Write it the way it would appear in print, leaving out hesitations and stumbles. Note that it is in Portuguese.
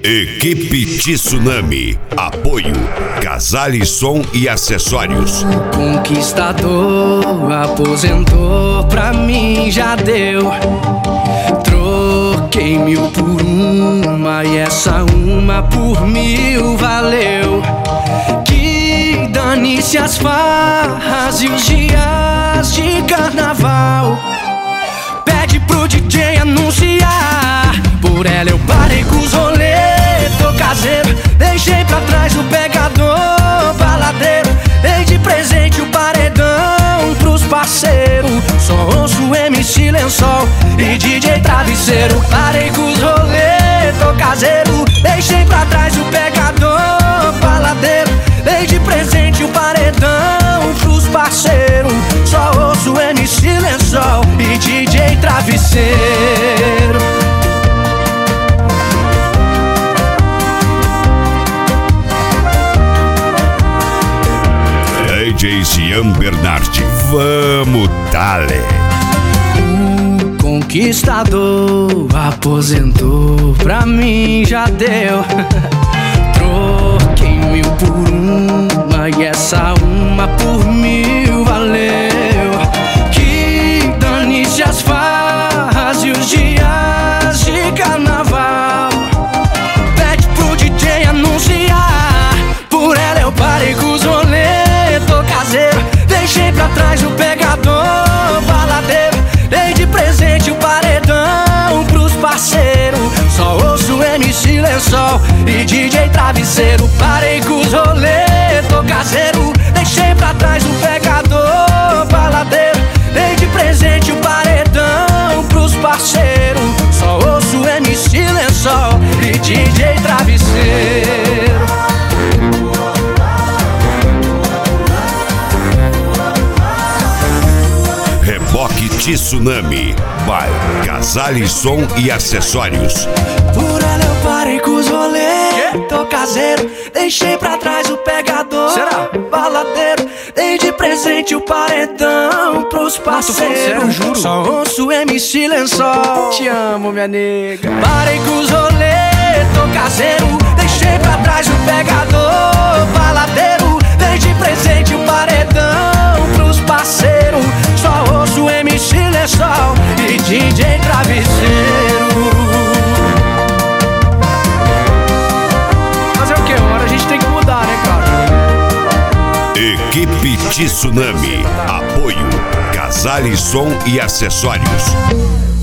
Equipe Tsunami. Apoio Casale Som e Acessórios. O conquistador aposentou, pra mim já deu. Troquei 1000 por uma e essa uma por 1000 valeu. Que dane-se as farras e os dias de carnaval. Pede pro DJ anunciar, por ela eu parei com os rolê. Tô caseiro, deixei pra trás o pegador baladeiro. Dei de presente o paredão pros parceiros. Só ouço MC Lençol e DJ Travesseiro. Parei com os rolê, tô caseiro, deixei pra trás o pegador baladeiro. Dei de presente o paredão pros parceiros. Só ouço MC Lençol e DJ Travesseiro. DJ Cian Bernardi, vamos dale. O conquistador aposentou, pra mim já deu. Troquei 1000 por uma e essa uma por 1000 valeu. Que dane-se as farras e os dias de carnaval. Pede pro DJ anunciar, por ela eu parei com os rolês. Tô caseiro, deixei pra trás o pegador baladeiro. Dei de presente o paredão pros parceiros. Só ouço MC Lençol e DJ Travesseiro. Parei com os rolê, tô caseiro, deixei pra trás o pegador baladeiro. Dei de presente o paredão pros parceiros. Só ouço MC Lençol e DJ Travesseiro. Reboque Tsunami, by Casale Som e Acessórios. Por ela eu parei com os rolê, tô caseiro, deixei pra trás o pegador. Será? Baladeiro, dei de presente o paredão pros parceiros. Juro. Só ouço MC Lençol. Te amo, minha nega. Parei com os rolê, tô caseiro, deixei pra trás o pegador. Baladeiro, dei de presente o paredão pros parceiros. Só ouço MC Lençol e DJ Travesseiro. Fazer o que? Uma hora a gente tem que mudar, né, cara? Equipe Tsunami. Apoio Casale Som e Acessórios.